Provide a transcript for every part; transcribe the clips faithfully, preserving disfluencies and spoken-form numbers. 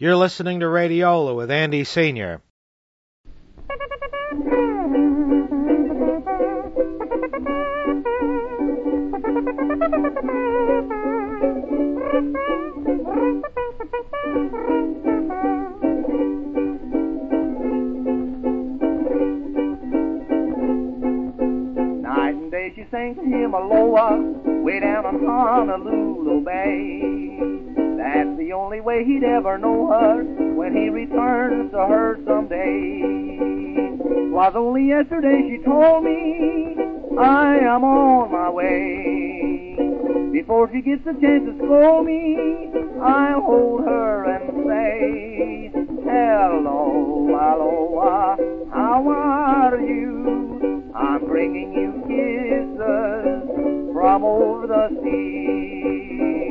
You're listening to Radiola with Andy Senior Night and day she sings to him aloha, way down on Honolulu Bay. That's the only way he'd ever know her when he returns to her someday. 'Twas only yesterday she told me, I am on my way. Before she gets a chance to scold me, I'll hold her and say, hello, aloha, how are you? I'm bringing you kisses from over the sea.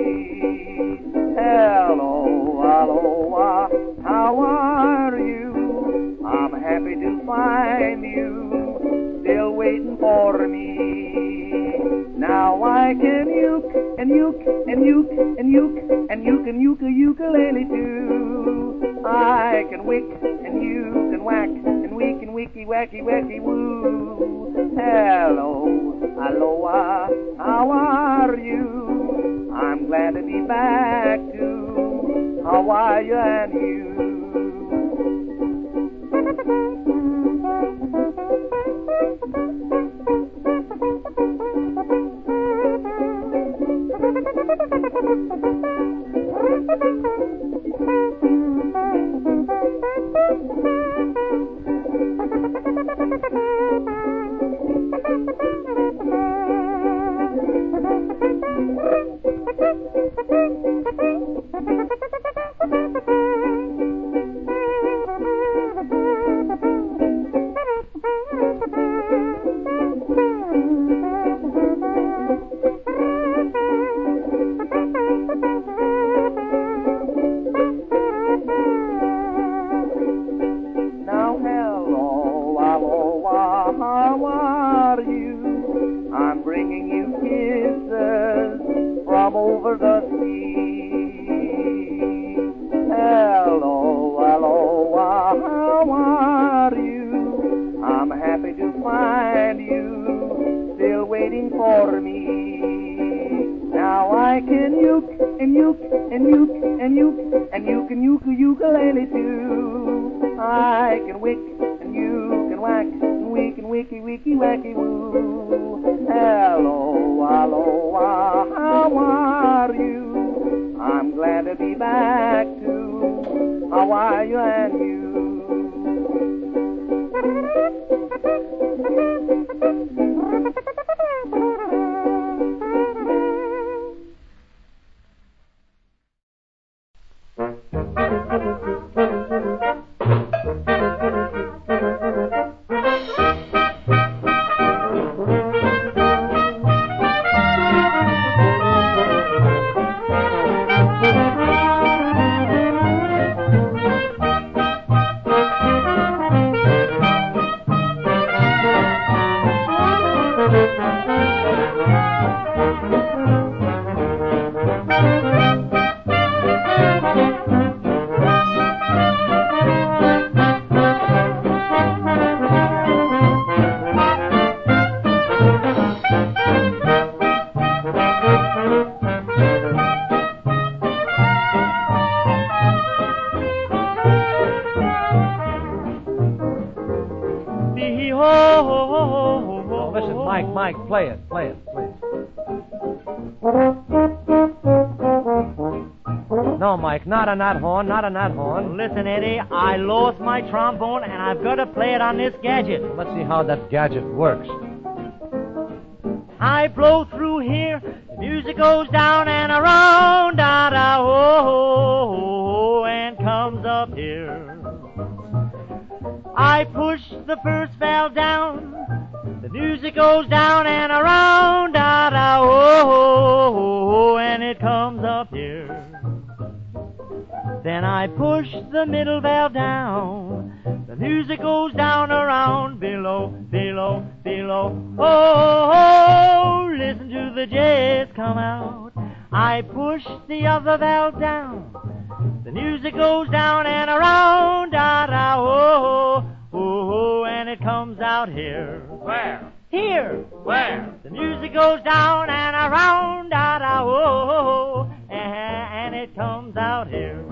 Hello, aloha, how are you? I'm happy to find you still waiting for me. Now I can uke and uke and uke and uke and uke and uke a ukulele too. I can wick and uke and whack and weak and wicky wacky wacky woo. Hello, aloha, how are you? I'm glad to be back to Hawaii and you. Play it, play it, please. No, Mike, not on that horn, not on that horn. Listen, Eddie, I lost my trombone, and I've got to play it on this gadget. Well, let's see how that gadget works. I blow through here, the music goes down and around, da-da-oh, and comes up here. I push the first valve down, the music goes down and around, da-da-oh, and it comes up here. Then I push the middle valve down, the music goes down around, below, below, below. Oh, oh, listen to the jazz come out. I push the other valve down, The music goes down and around, da da oh, oh, oh, and it comes out here. Where? Here. Where? The music goes down and around, da da oh, oh, and it comes out here.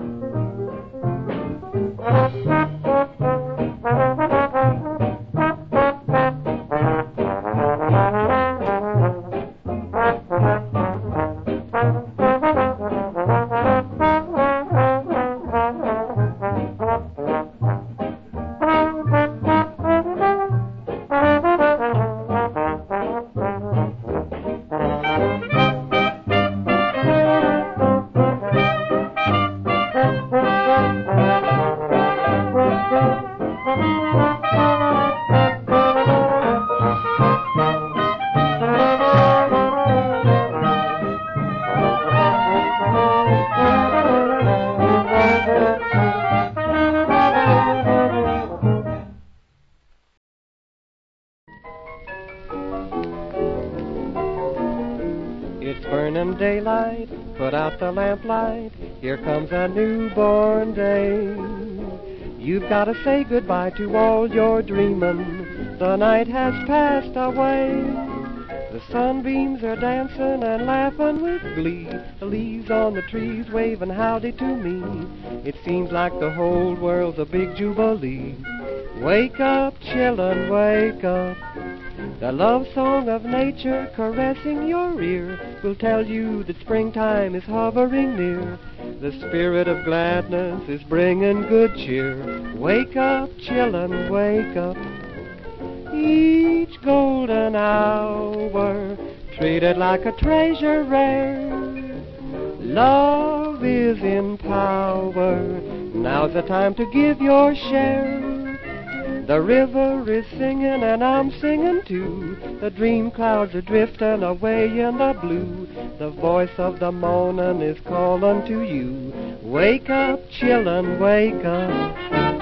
Daylight, put out the lamplight, here comes a newborn day. You've got to say goodbye to all your dreamin', the night has passed away. The sunbeams are dancing and laughing with glee, the leaves on the trees waving howdy to me. It seems like the whole world's a big jubilee. Wake up, children, wake up. The love song of nature caressing your ear will tell you that springtime is hovering near. The spirit of gladness is bringing good cheer. Wake up, children, wake up. Each golden hour treated like a treasure rare. Love is in power. Now's the time to give your share. The river is singing and I'm singing too. The dream clouds are drifting away in the blue. The voice of the morning is calling to you. Wake up, children, wake up.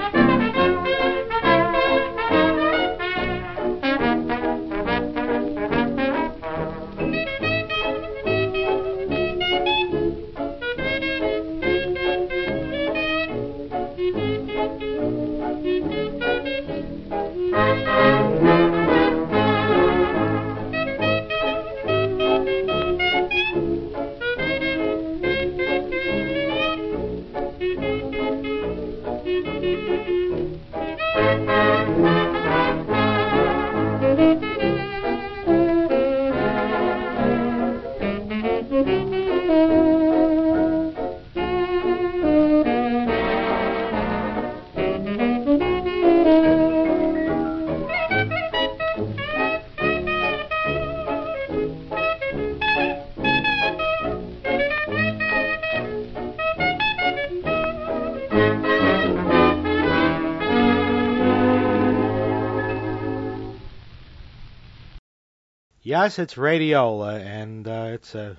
Yes, it's Radiola, and uh, it's a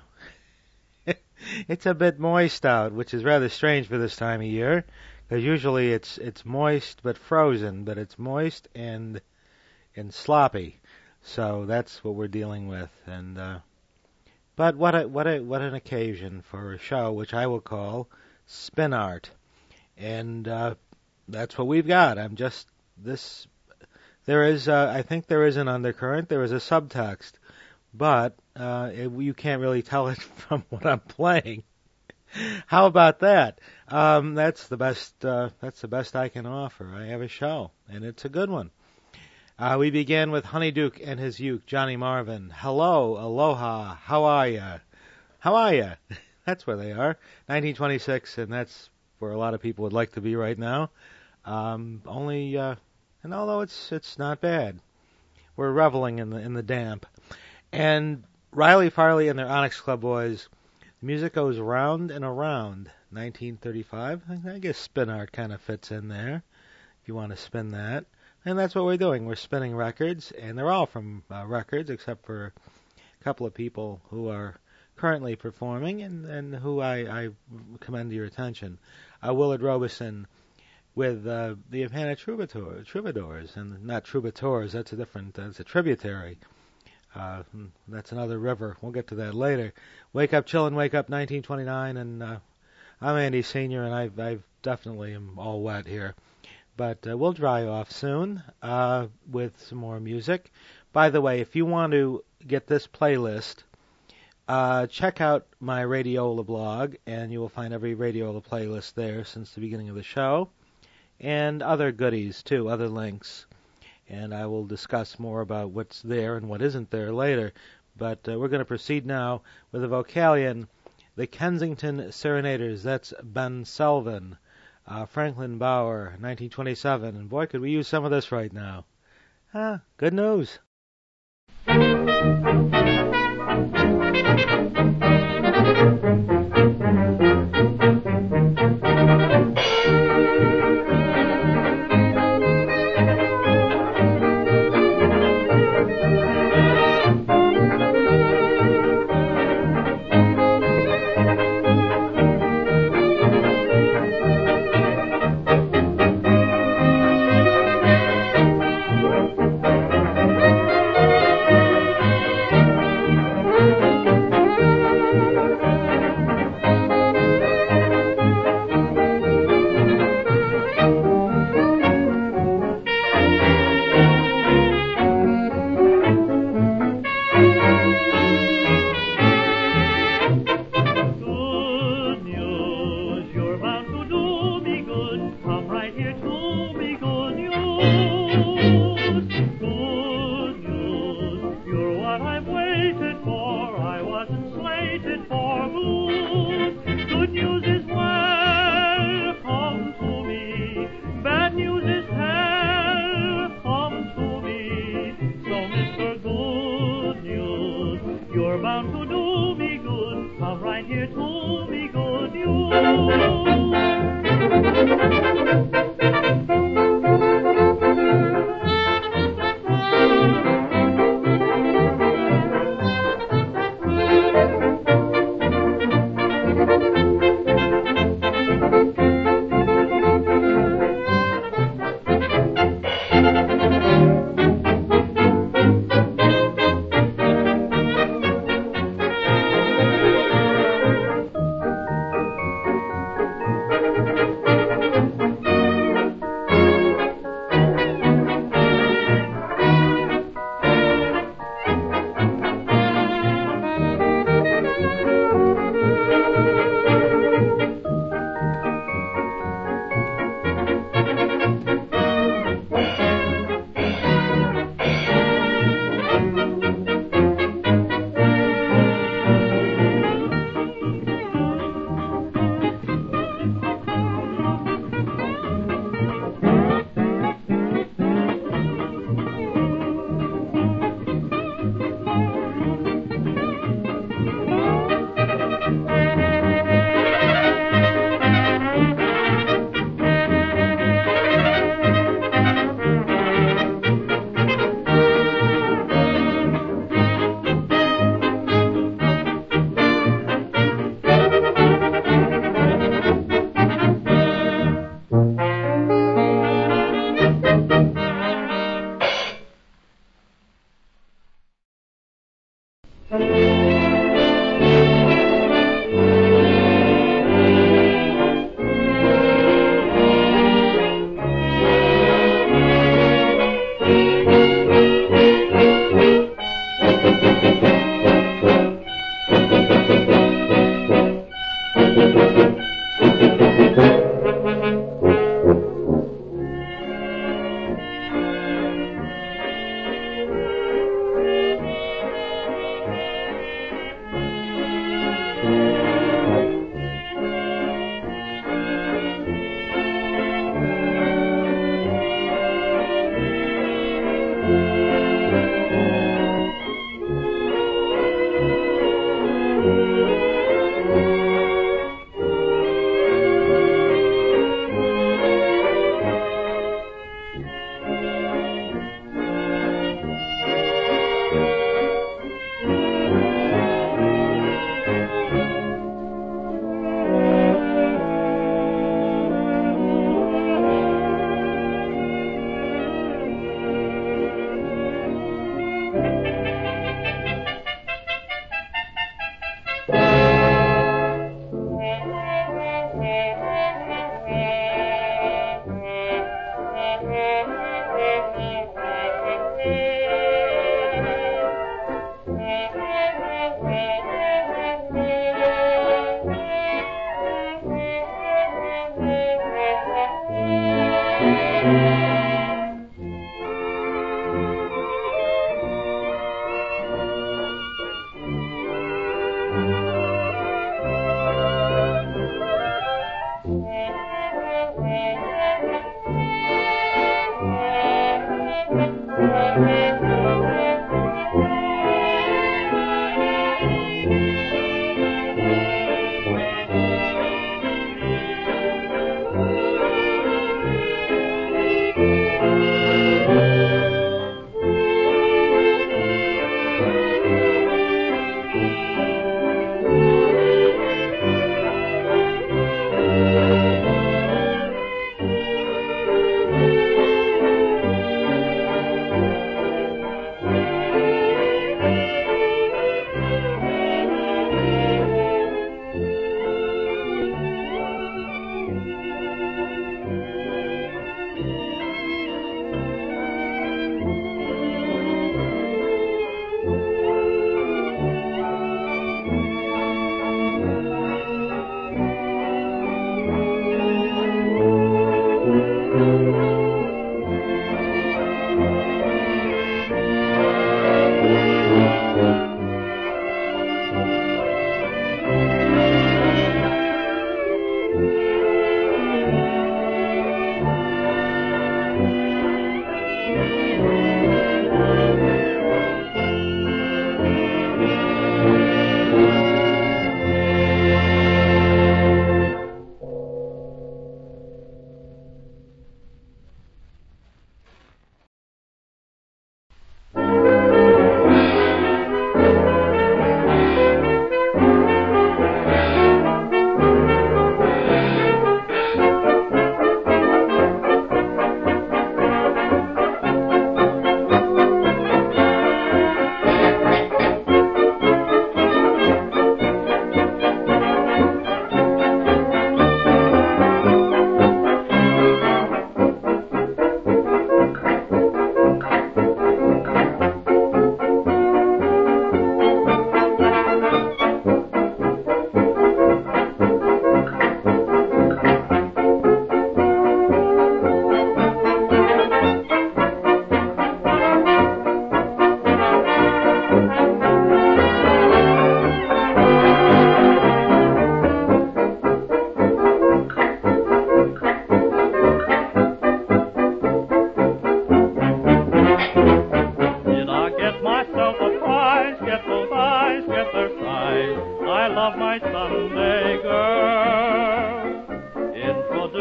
it's a bit moist out, which is rather strange for this time of year, because usually it's it's moist but frozen, but it's moist and and sloppy, so that's what we're dealing with. And uh, but what a what a what an occasion for a show which I will call Spin Art, and uh, that's what we've got. I'm just this. There is, uh, I think, there is an undercurrent. There is a subtext. But uh, it, you can't really tell it from what I'm playing. How about that? Um, that's the best. Uh, that's the best I can offer. I have a show, and it's a good one. Uh, we began with Honey Duke and his uke, Johnny Marvin. Hello, aloha, how are ya? How are ya? That's where they are. nineteen twenty-six, and that's where a lot of people would like to be right now. Um, only, uh, and although it's it's not bad, we're reveling in the in the damp. And Riley Farley and their Onyx Club Boys, the music goes round and around. nineteen thirty-five, I guess Spin Art kind of fits in there, if you want to spin that. And that's what we're doing. We're spinning records, and they're all from uh, records, except for a couple of people who are currently performing and, and who I, I commend to your attention. Uh, Willard Robeson with uh, the Havana Troubadour, Troubadours, and not Troubadours, that's a different, that's a tributary. Uh, that's another river. We'll get to that later. Wake Up, Chillin', Wake Up, nineteen twenty-nine, and uh, I'm Andy Senior, and I've, I've definitely am all wet here. But uh, we'll dry off soon uh, with some more music. By the way, if you want to get this playlist, uh, check out my Radiola blog, and you will find every Radiola playlist there since the beginning of the show, and other goodies, too, other links. And I will discuss more about what's there and what isn't there later. But uh, we're going to proceed now with a Vocalion, the Kensington Serenaders. That's Ben Selvin, uh, Franklin Bauer, nineteen twenty-seven. And boy, could we use some of this right now. Ah, good news.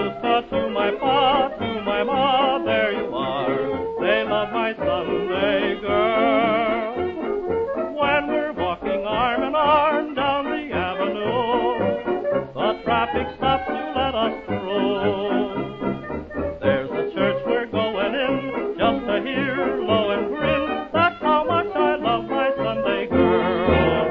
Sister, to my pa, to my ma, there you are. They love my Sunday girl. When we're walking arm in arm down the avenue, the traffic stops to let us through. There's a church we're going in just to hear Lohengrin. That's how much I love my Sunday girl.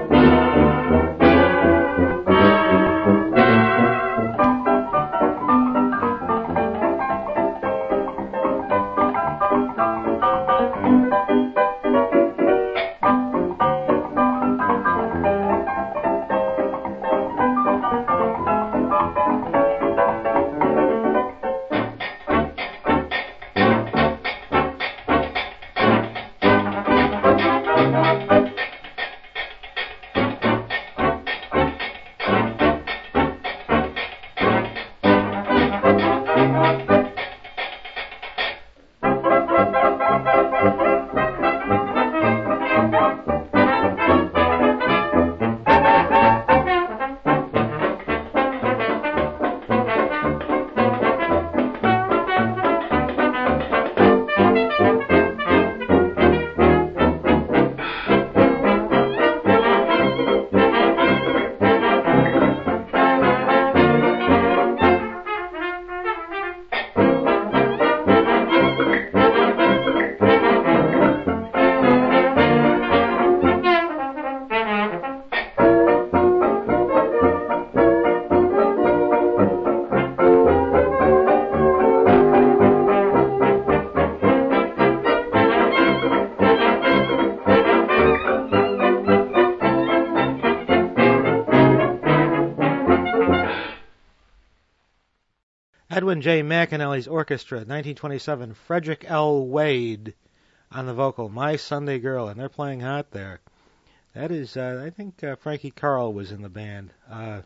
Edwin J. McAnally's Orchestra, nineteen twenty-seven. Frederick L. Wade on the vocal, My Sunday Girl, and they're playing hot there. That is, uh, I think uh, Frankie Carl was in the band. Uh,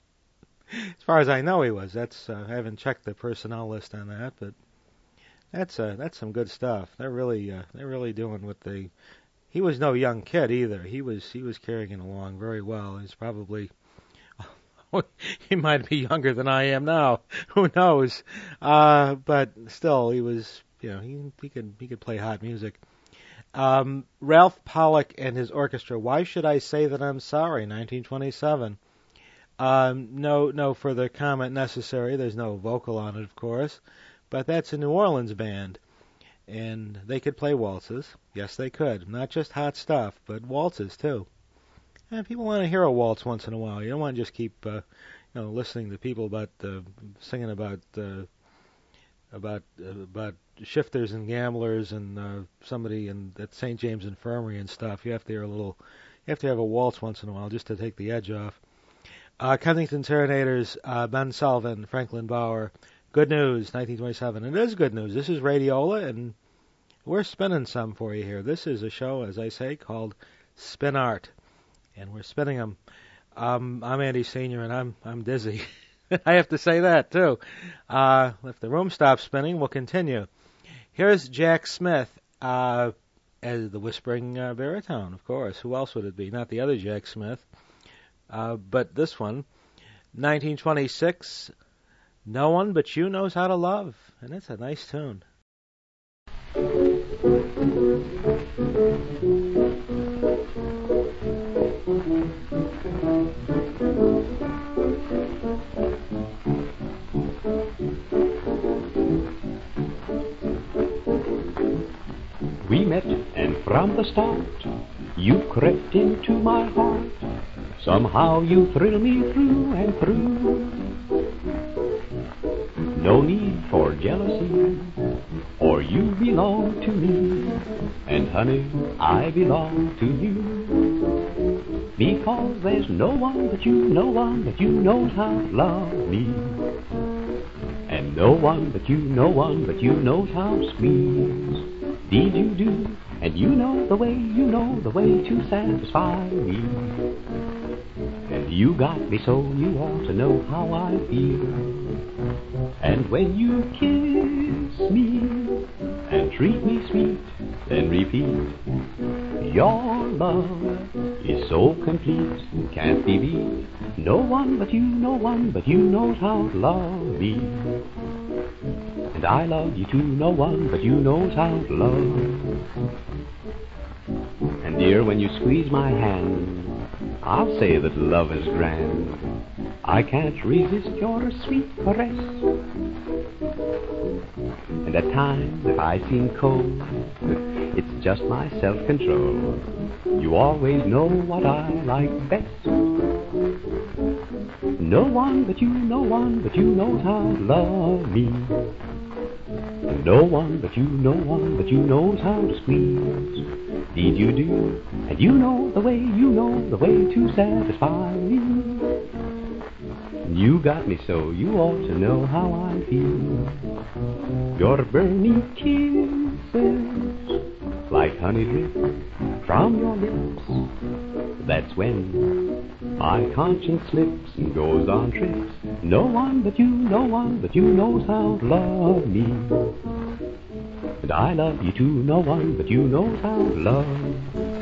as far as I know, he was. That's uh, I haven't checked the personnel list on that, but that's uh, that's some good stuff. They're really uh, they're really doing what they. He was no young kid either. He was he was carrying it along very well. He's probably. He might be younger than I am now. Who knows? Uh, but still, he was, you know, he he could he could play hot music. Um, Ralph Pollock and his orchestra. Why should I say that I'm sorry? nineteen twenty-seven. Um, no no further comment necessary. There's no vocal on it, of course, but that's a New Orleans band, and they could play waltzes. Yes, they could. Not just hot stuff, but waltzes too. And people want to hear a waltz once in a while. You don't want to just keep, uh, you know, listening to people about uh, singing about uh, about uh, about shifters and gamblers and uh, somebody in at Saint James Infirmary and stuff. You have to hear a little. You have to have a waltz once in a while just to take the edge off. Uh, Kensington Serenaders, uh, Ben Sullivan, Franklin Bauer. Good news, nineteen twenty-seven. It is good news. This is Radiola, and we're spinning some for you here. This is a show, as I say, called Spin Art. And we're spinning them. Um, I'm Andy Senior, and I'm I'm dizzy. I have to say that too. Uh, if the room stops spinning, we'll continue. Here's Jack Smith uh, as the Whispering uh, Baritone, of course. Who else would it be? Not the other Jack Smith, uh, but this one, nineteen twenty-six. No One But You Knows How to Love, and it's a nice tune. We met, and from the start, you crept into my heart. Somehow you thrill me through and through. No need for jealousy, or you belong to me. And honey, I belong to you. Because there's no one but you, no one but you knows how to love me. And no one but you, no one but you knows how to squeeze. Deed you do, and you know the way, you know the way to satisfy me. And you got me so you ought to know how I feel. And when you kiss me and treat me sweet, then repeat, Your love is so complete, can't be beat. No one but you, no one but you knows how to love me. And I love you too, no one but you knows how to love. And dear, when you squeeze my hand, I'll say that love is grand. I can't resist your sweet caress. And at times, if I seem cold, it's just my self-control. You always know what I like best. No one but you, no one but you knows how to love me. And no one but you, no one but you knows how to squeeze. Did you do? And you know the way, you know the way to satisfy me. You got me so, you ought to know how I feel. Your burning kisses, like honey drip from your lips. That's when my conscience slips and goes on trips. No one but you, no one but you knows how to love me. And I love you too, no one but you knows how to love.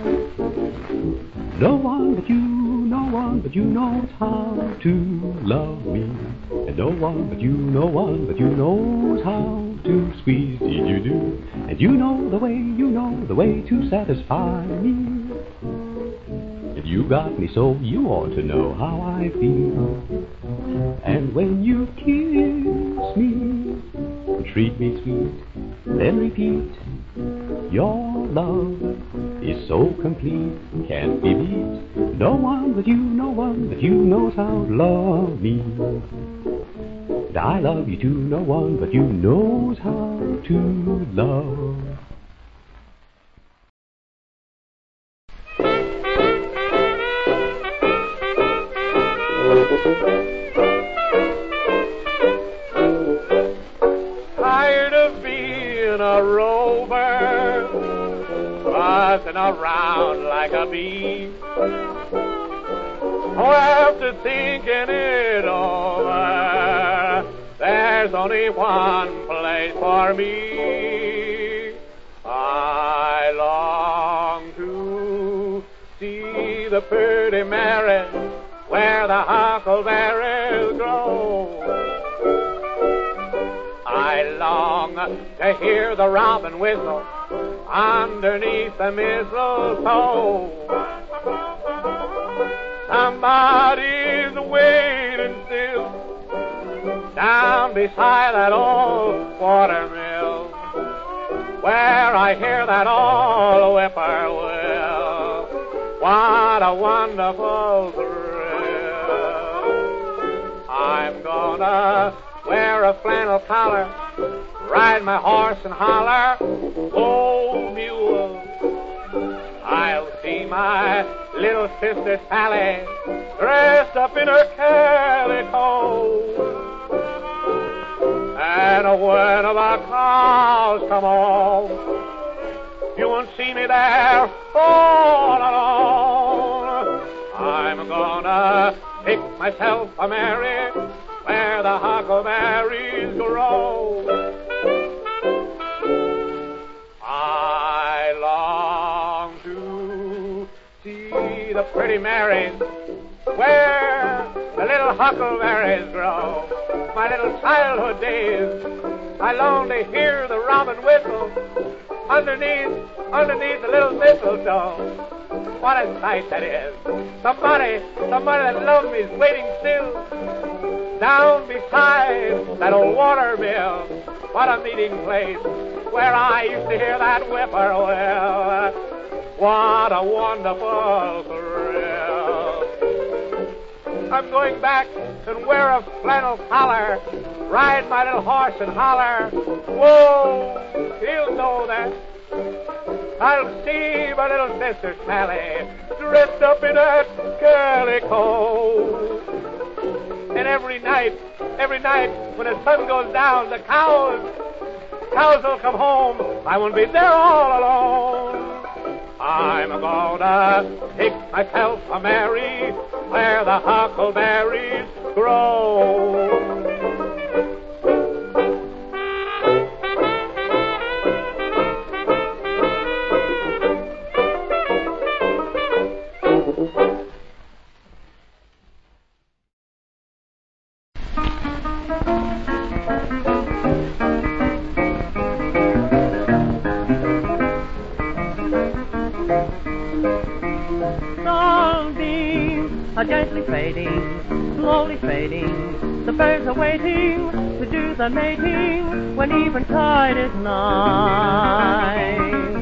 No one but you, no one but you knows how to love me. And no one but you, no one but you knows how to squeeze. Did you do? And you know the way, you know the way to satisfy me. And you got me so, you ought to know how I feel. And when you kiss me, treat me sweet, then repeat. Your love is so complete, can't be beat. No one but you, no one but you knows how to love me. And I love you too, no one but you knows how to love. Tired of being a rover, buzzing around like a bee. Oh, after thinking it over, there's only one place for me. I long to see the pretty Mary where the huckleberries grow. I long to hear the robin whistle underneath the mistletoe. Somebody's waiting still down beside that old watermill, where I hear that old whippoorwill. What a wonderful thrill. I'm gonna wear a flannel collar, ride my horse and holler, old mule. I'll see my little sister Sally dressed up in her calico. And when the cows come home, you won't see me there all alone. I'm gonna pick myself a Mary where the huckleberries grow. I long to see the pretty Marys where the little huckleberries grow. My little childhood days, I long to hear the robin whistle underneath, underneath the little mistletoe. What a sight that is. Somebody, somebody that loves me is waiting still down beside that old water mill. What a meeting place where I used to hear that whippoorwill. What a wonderful thrill. I'm going back and wear a flannel collar, ride my little horse and holler. Whoa, he'll know that. I'll see my little sister Sally dressed up in that calico. And every night, every night, when the sun goes down, the cows, cows will come home. I won't be there all alone. I'm gonna take myself a Mary where the huckleberries grow. are gently fading, slowly fading. The birds are waiting to do the mating when eventide is nigh.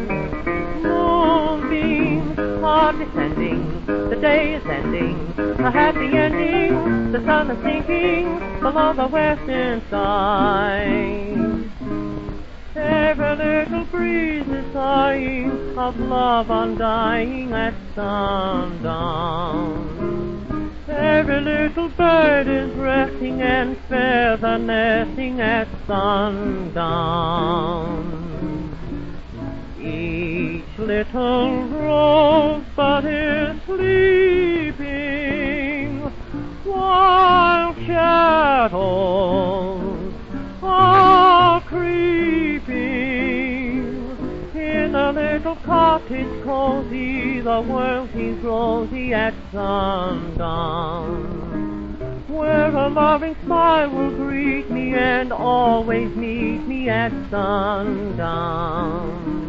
Moonbeams are descending, the day is ending, a happy ending, the sun is sinking below the western sky. Every little breeze is sighing of love undying at sundown. Every little bird is resting and feather nesting at sundown. Each little rosebud is sleeping while shadows are creeping in a little cottage cozy. The world seems rosy at sundown, where a loving smile will greet me and always meet me at sundown.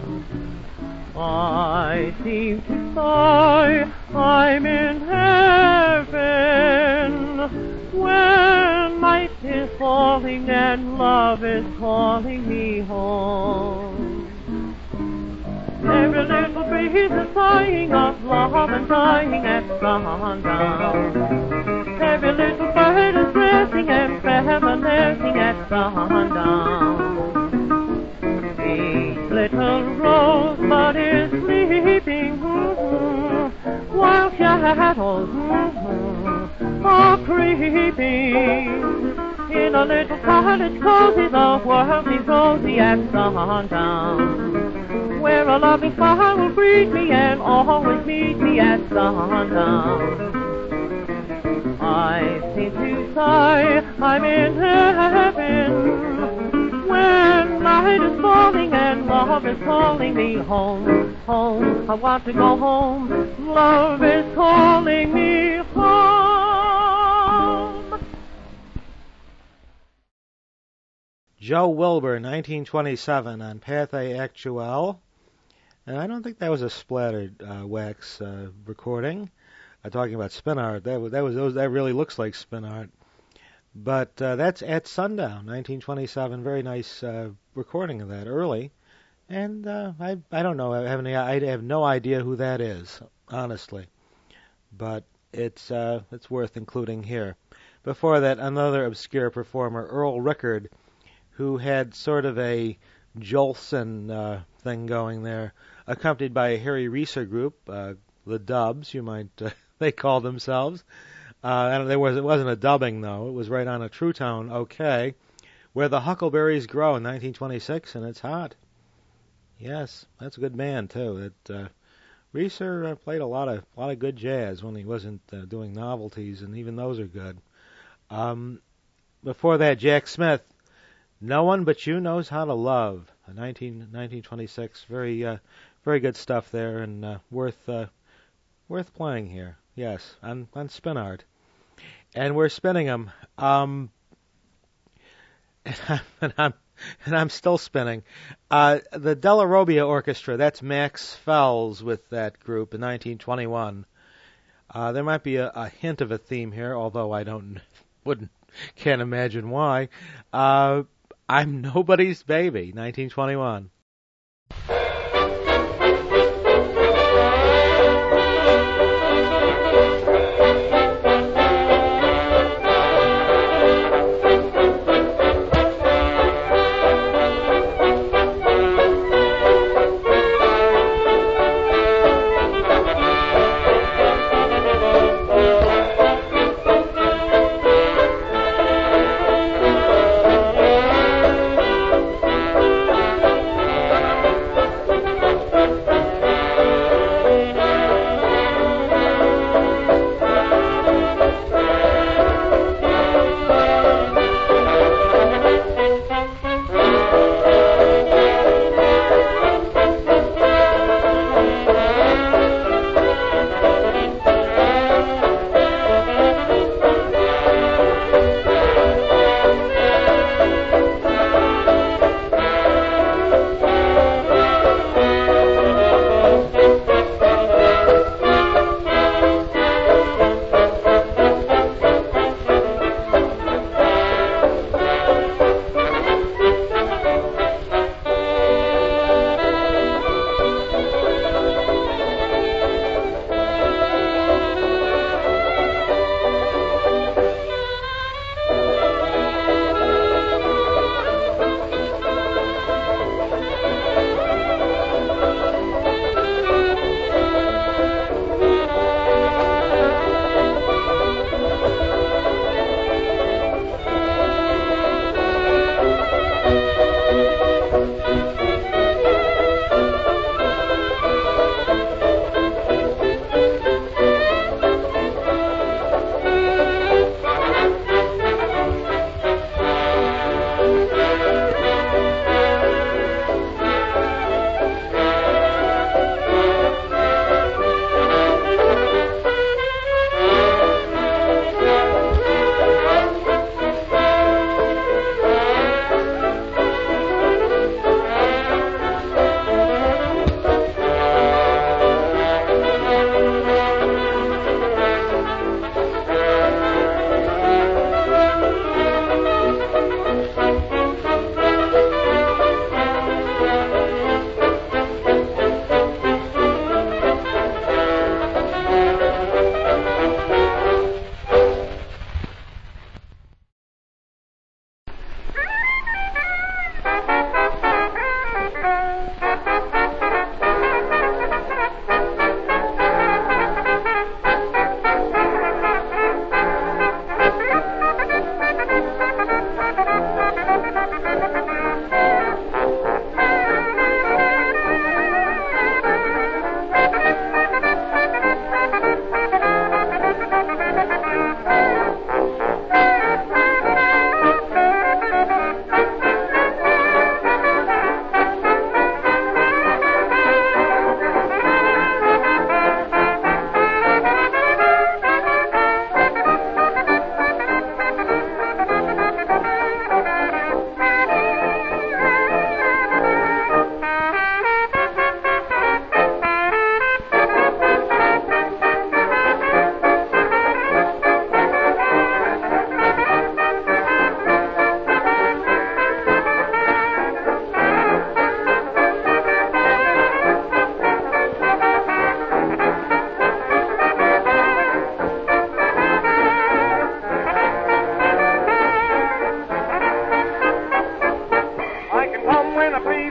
I seem to sigh, I'm in heaven, when night is falling and love is calling me home. Every little breeze is sighing of love and dying at sundown. Every little bird is resting and feather nesting at sundown. Each little rosebud is sleeping, mm-hmm, while shadows, mm-hmm, are creeping in a little cottage cozy. The world is rosy at sundown, where a loving smile will greet me and always meet me at sundown. I seem to sigh, I'm in heaven, when night is falling and love is calling me home. Home, I want to go home, love is calling me home. Joe Wilbur, nineteen twenty-seven, on Pathé Actuelle. And I don't think that was a splattered uh, wax uh, recording. Uh, talking about spin art, that was, that was that really looks like spin art. But uh, that's At Sundown, nineteen twenty-seven. Very nice uh, recording of that early. And uh, I I don't know. I have any I have no idea who that is, honestly. But it's uh, it's worth including here. Before that, another obscure performer, Earl Rickard, who had sort of a Jolson uh, thing going there, accompanied by a Harry Reeser group, uh, the Dubs, you might uh, they call themselves. Uh, and there was it wasn't a dubbing though; it was right on a true tone. Okay, Where the Huckleberries Grow in nineteen twenty-six, and it's hot. Yes, that's a good band too. It uh, Reeser uh, played a lot of a lot of good jazz when he wasn't uh, doing novelties, and even those are good. Um, before that, Jack Smith, No One But You Knows How to Love, nineteen, nineteen twenty-six. Very, uh, very good stuff there, and uh, worth, uh, worth playing here. Yes, on on Spin Art, and we're spinning them. Um, and I'm, and I'm and I'm still spinning. Uh, the Della Robbia Orchestra. That's Max Fells with that group in nineteen twenty-one. Uh, there might be a, a hint of a theme here, although I don't wouldn't can't imagine why. Uh, I'm Nobody's Baby, nineteen twenty-one.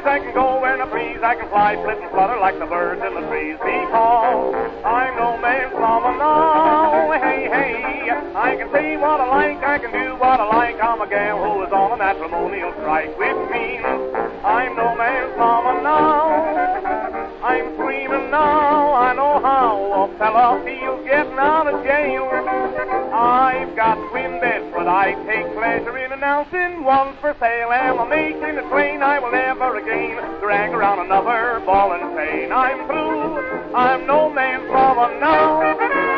breeze, I can go where I please, I can fly, flit, and flutter like the birds in the trees, because I'm no man's mama now. Hey, hey, I can say what I like, I can do what I like, I'm a gal who is on a matrimonial strike, which means I'm no man's mama now. I'm screaming now, I know how a fella feels getting out of jail. I've got twin beds, but I take pleasure in announcing one for sale. Am I making a train I will never again drag around another ball and chain? I'm through, I'm no man's mama now.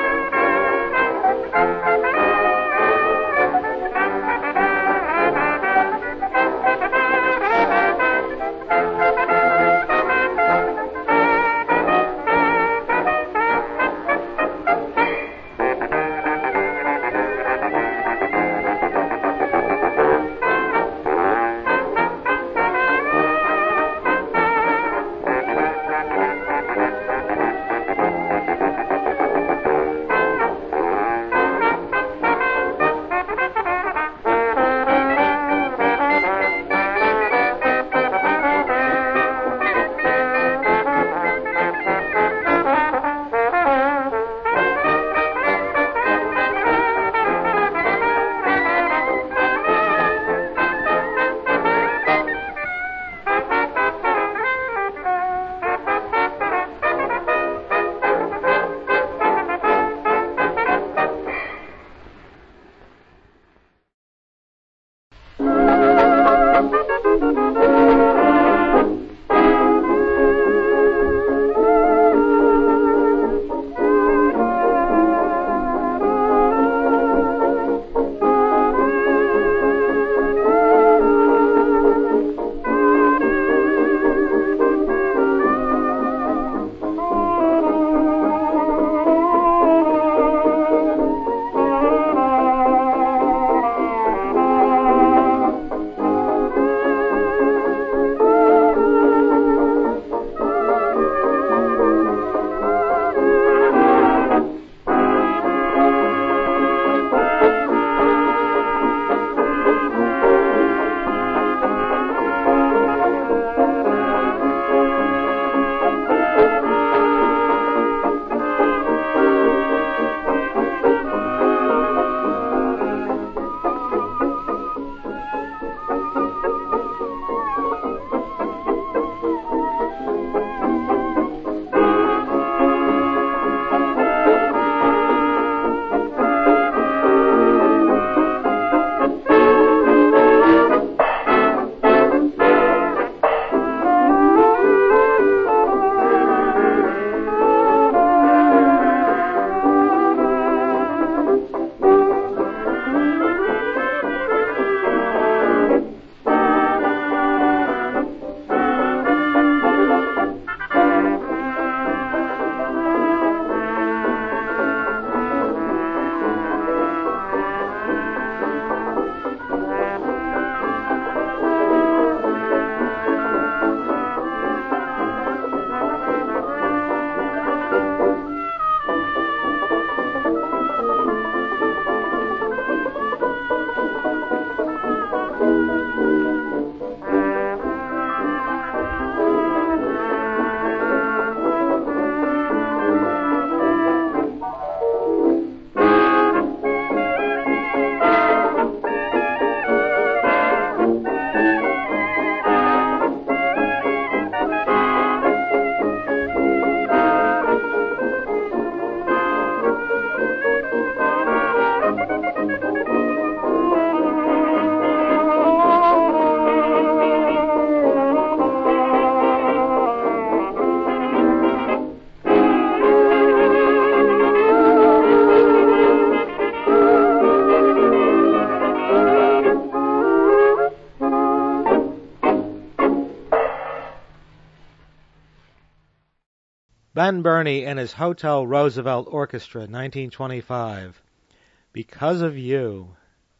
Ben Burney and his Hotel Roosevelt Orchestra, nineteen twenty-five. Because of You,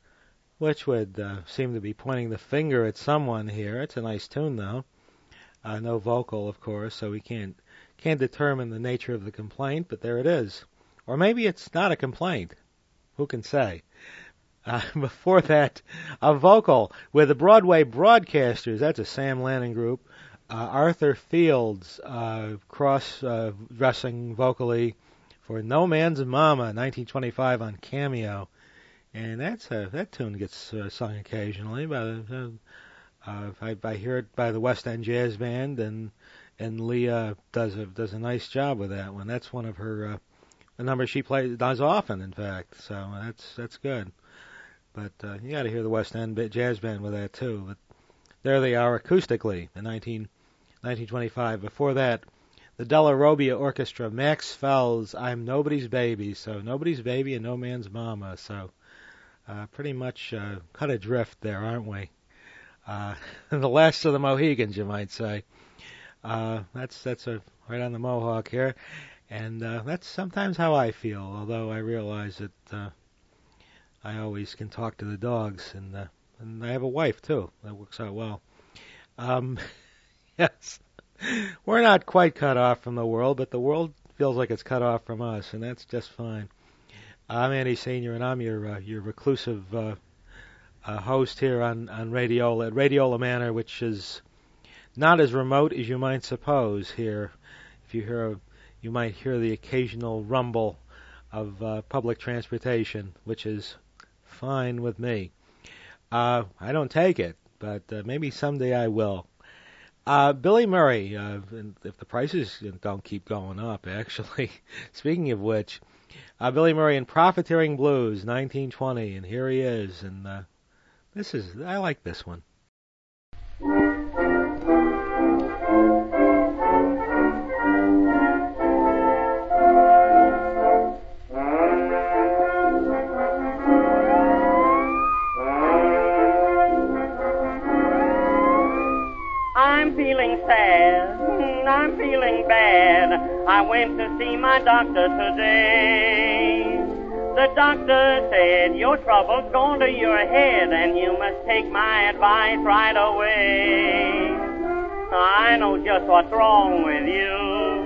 which would uh, seem to be pointing the finger at someone here. It's a nice tune, though. Uh, no vocal, of course, so we can't can't determine the nature of the complaint, but there it is. Or maybe it's not a complaint. Who can say? Uh, before that, a vocal with the Broadway Broadcasters. That's a Sam Lanning group. uh, Arthur Fields uh, cross-dressing uh, vocally for No Man's Mama, nineteen twenty-five on Cameo. And that's a, that tune gets uh, sung occasionally. By the, uh, uh, I, I hear it by the West End Jazz Band, and and Leah does a does a nice job with that one. That's one of her uh, the numbers she plays does often, in fact. So that's that's good. But uh, you got to hear the West End Jazz Band with that too. But there they are acoustically in nineteen twenty-five. Before that, the Della Robbia Orchestra, Max Fells, I'm Nobody's Baby. So Nobody's Baby and No Man's Mama. So. Uh, pretty much uh, cut adrift there, aren't we? Uh, the last of the Mohegans, you might say. Uh, that's that's a, right on the Mohawk here, and uh, that's sometimes how I feel. Although I realize that uh, I always can talk to the dogs, and uh, and I have a wife too. That works out well. Um, yes, we're not quite cut off from the world, but the world feels like it's cut off from us, and that's just fine. I'm Andy Senior, and I'm your uh, your reclusive uh, uh, host here on, on Radiola, at Radiola Manor, which is not as remote as you might suppose here. If you hear, a, you might hear the occasional rumble of uh, public transportation, which is fine with me. Uh, I don't take it, but uh, maybe someday I will. Uh, Billy Murray, uh, if the prices don't keep going up, actually. Speaking of which, Uh, Billy Murray in Profiteering Blues, nineteen twenty, and here he is, and uh, this is, I like this one. I'm feeling sad, I'm feeling bad. I went to see my doctor today. The doctor said, your trouble's gone to your head, and you must take my advice right away. I know just what's wrong with you.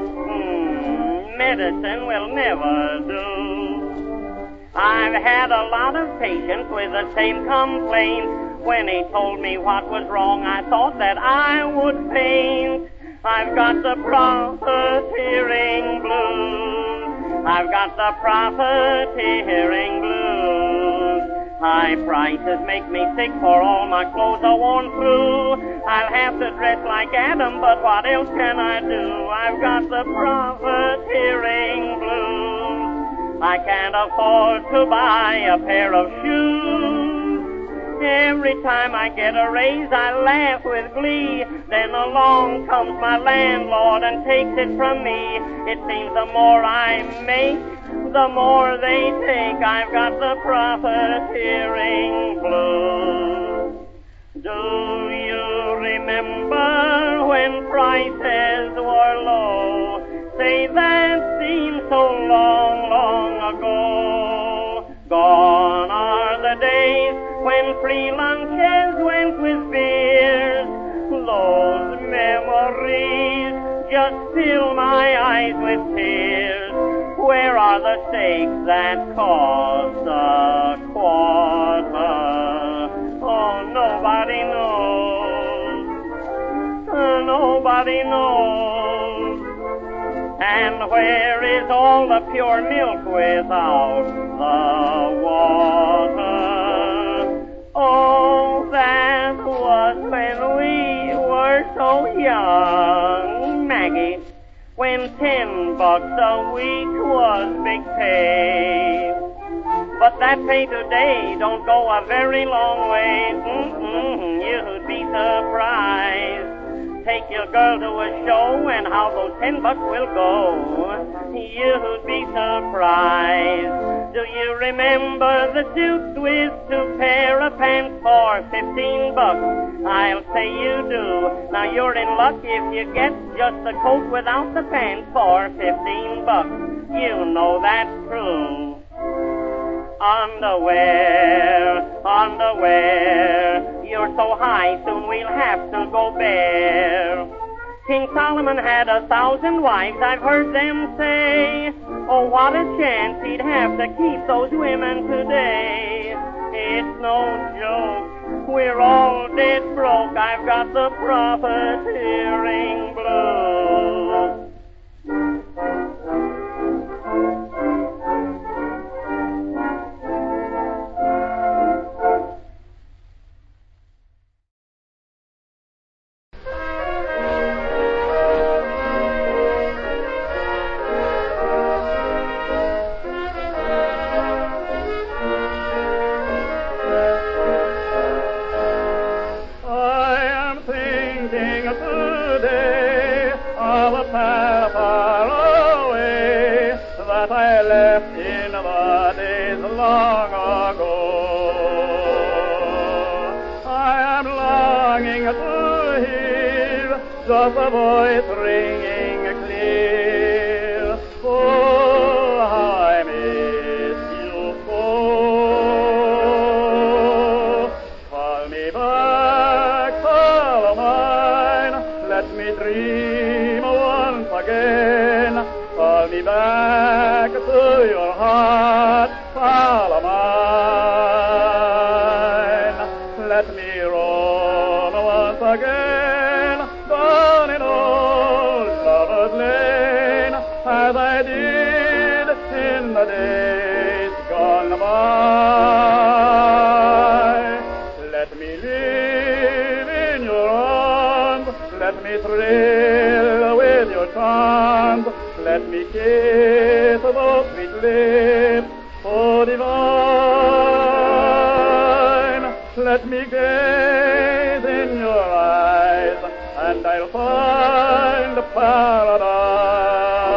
Hmm, medicine will never do. I've had a lot of patients with the same complaint. When he told me what was wrong, I thought that I would faint. I've got the profiteering blues. I've got the profiteering blues. High prices make me sick, for all my clothes are worn through. I'll have to dress like Adam, but what else can I do? I've got the profiteering blues. I can't afford to buy a pair of shoes. Every time I get a raise, I laugh with glee. Then along comes my landlord and takes it from me. It seems the more I make, the more they take. I've got the profiteering blues. Do you remember when prices were low? Say, that seems so long, long ago. Gone are the days when free lunches went with beers. Those memories just fill my eyes with tears. Where are the steaks that cost a quarter? Oh, nobody knows. Uh, nobody knows. And where is all the pure milk without the water? Oh, that was when we were so young, Maggie, when ten bucks a week was big pay. But that pay today don't go a very long way. Mm-mm, you'd be surprised. Take your girl to a show and how those ten bucks will go. You'd be surprised. Do you remember the suits with two pair of pants for fifteen bucks? I'll say you do. Now you're in luck if you get just the coat without the pants for fifteen bucks. You know that's true. Underwear, underwear, you're so high, soon we'll have to go bare. King Solomon had a thousand wives, I've heard them say. Oh, what a chance he'd have to keep those women today. It's no joke, We're all dead broke. I've got the profiteering blues. Just a voice ringing clear. Oh, how I miss you. Oh, call me back, Calamine. Let me dream once again. Call me back to your heart, Calamine. Let me roam once again. As I did in the days gone by. Let me live in your arms, let me thrill with your charms, let me kiss those sweet lips, so divine. Let me gaze in your eyes, and I'll find paradise.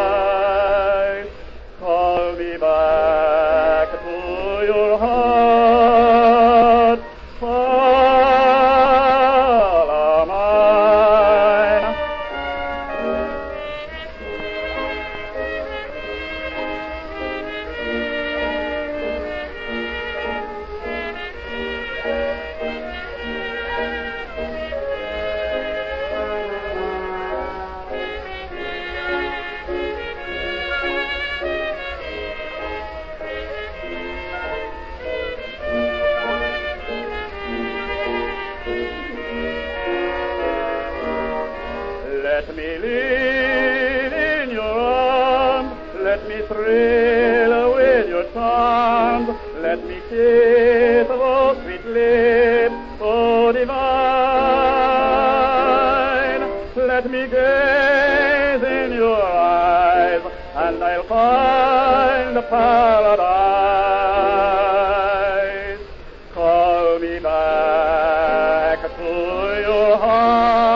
Let me live in your arms, let me thrill with your charms, let me kiss those sweet lips, so divine. Let me gaze in your eyes, and I'll find paradise. Call me back to your heart.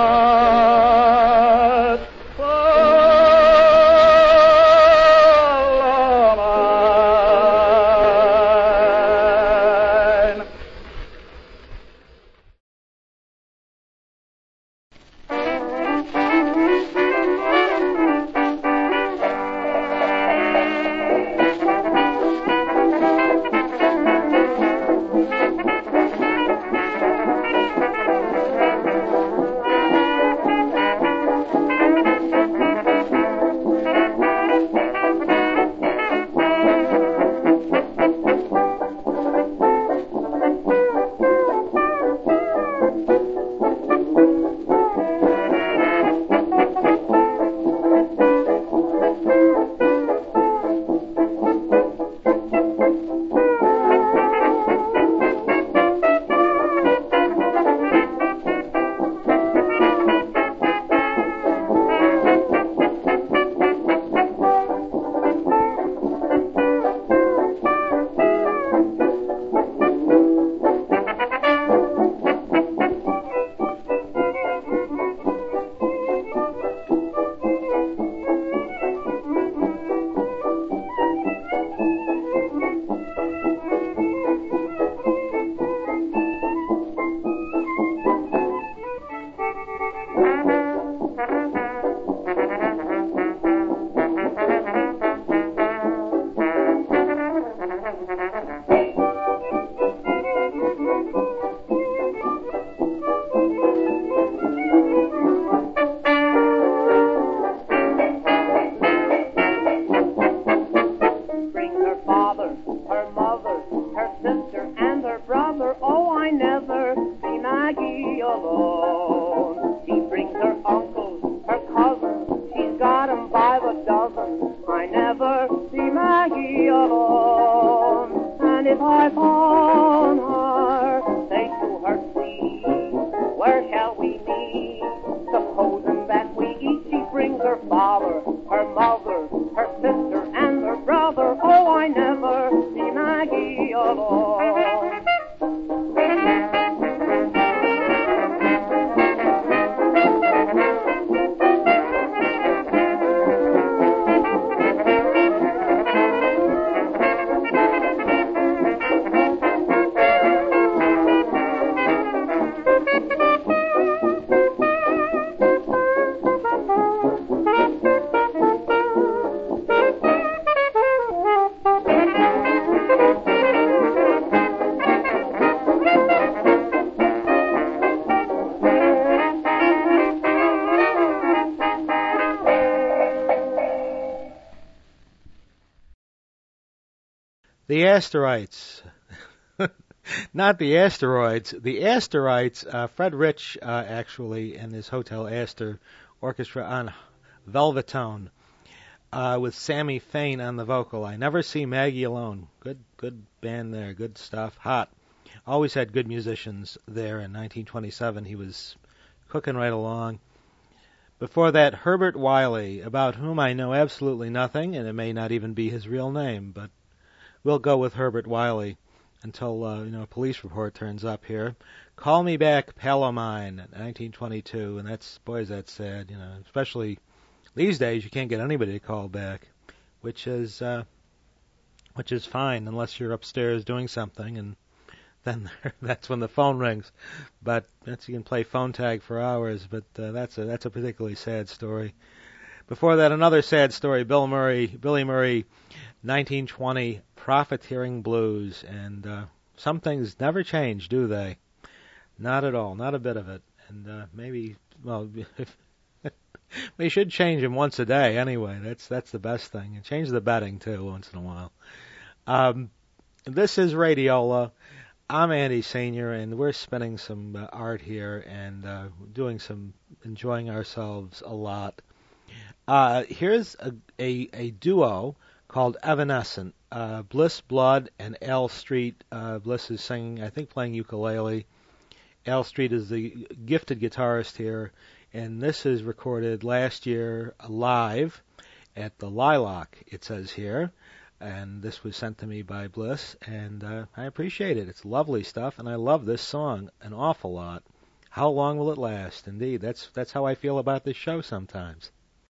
The Asterites. Not the asteroids. The Asterites, uh, Fred Rich, uh, actually, and his Hotel Astor Orchestra on Velvetone, uh, with Sammy Fain on the vocal. I Never See Maggie Alone. Good, good band there. Good stuff. Hot. Always had good musicians there. In nineteen twenty-seven, he was cooking right along. Before that, Herbert Wiley, about whom I know absolutely nothing, and it may not even be his real name, but we'll go with Herbert Wiley until uh, you know a police report turns up here. Call Me Back, Pal o' Mine, nineteen twenty-two, and that's, boy, is that sad, you know, especially these days you can't get anybody to call back, which is uh, which is fine unless you're upstairs doing something, and then that's when the phone rings. But that's, you can play phone tag for hours, but uh, that's a that's a particularly sad story. Before that, another sad story, Bill Murray, Billy Murray, nineteen twenty, Profiteering Blues, and uh, some things never change, do they? Not at all, not a bit of it. And uh, maybe, well, if, we should change them once a day anyway. That's that's the best thing. And change the betting too once in a while. Um, this is Radiola. I'm Andy Senior, and we're spinning some uh, art here and uh, doing some, enjoying ourselves a lot. Uh, here's a, a, a duo called Evanescent. Uh, Bliss Blood and Al Street. Uh, Bliss is singing, I think, playing ukulele. Al Street is the gifted guitarist here, and this is recorded last year live at the Lilac, it says here. And this was sent to me by Bliss, and uh, I appreciate it. It's lovely stuff, and I love this song an awful lot. How long will it last? Indeed, that's that's how I feel about this show sometimes.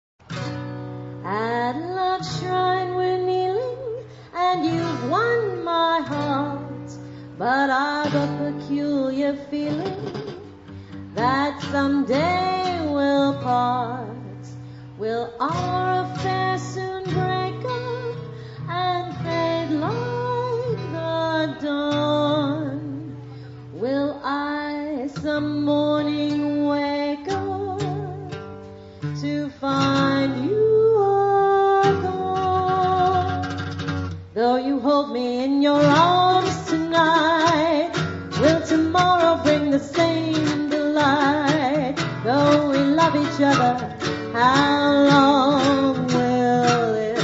At love's shrine we're kneeling, and you've won my heart, but I've a peculiar feeling that someday we'll part. Will our affair soon break up and fade like the dawn? Will I some morning wake up to find you are gone? Though you hold me in your arms tonight, will tomorrow bring the same delight? Though we love each other, how long will it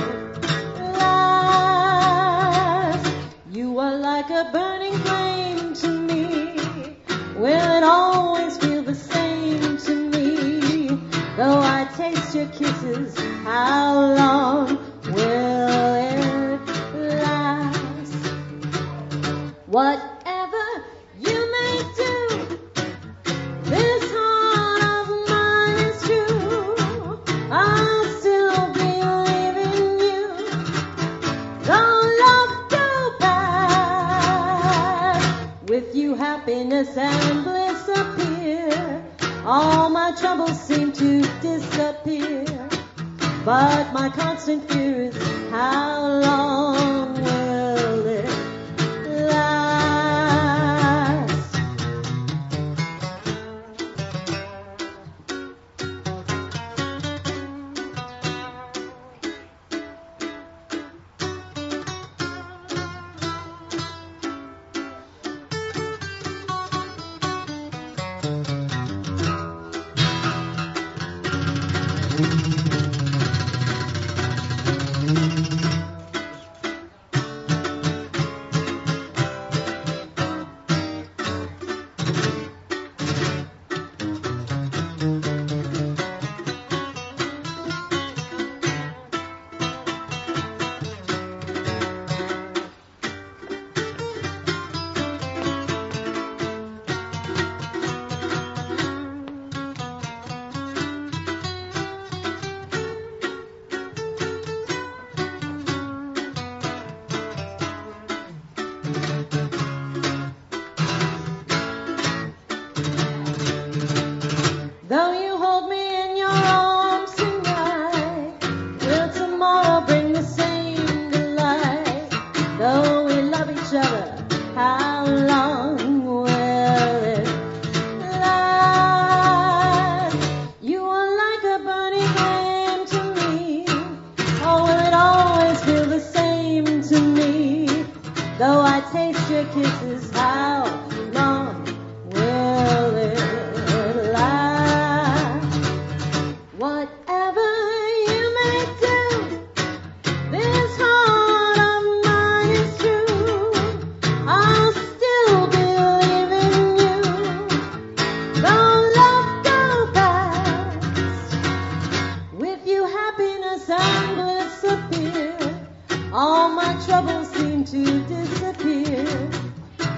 last? You are like a burning flame to me. Will it always feel the same to me? Though I taste your kisses, how long will it last? Whatever you may do, this heart of mine is true. I'll still believe in you, though love go bad. With you happiness and bliss appear, all my troubles seem to disappear. But my constant fear is, how long will it last?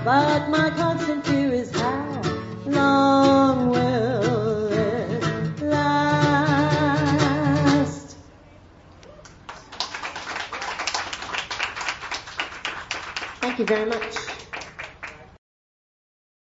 But my constant fear is how long will it last? Thank you very much.